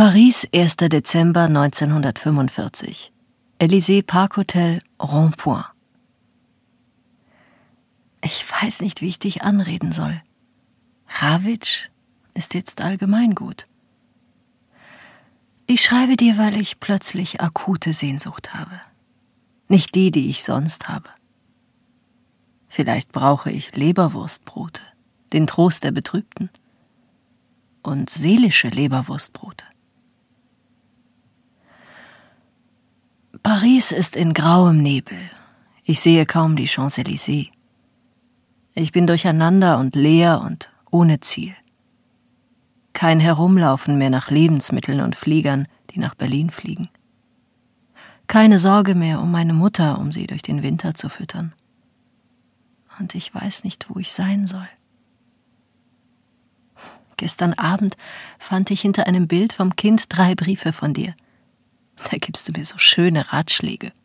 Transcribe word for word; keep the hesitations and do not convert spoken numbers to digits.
Paris, erster Dezember neunzehnhundertfünfundvierzig. Élysée Parkhotel, Rond-Point. Ich weiß nicht, wie ich dich anreden soll. Rawitsch ist jetzt allgemeingut. Ich schreibe dir, weil ich plötzlich akute Sehnsucht habe. Nicht die, die ich sonst habe. Vielleicht brauche ich Leberwurstbrote, den Trost der Betrübten. Und seelische Leberwurstbrote. Paris ist in grauem Nebel. Ich sehe kaum die Champs-Élysées. Ich bin durcheinander und leer und ohne Ziel. Kein Herumlaufen mehr nach Lebensmitteln und Fliegern, die nach Berlin fliegen. Keine Sorge mehr um meine Mutter, um sie durch den Winter zu füttern. Und ich weiß nicht, wo ich sein soll. Gestern Abend fand ich hinter einem Bild vom Kind drei Briefe von dir. Da gibst du mir so schöne Ratschläge.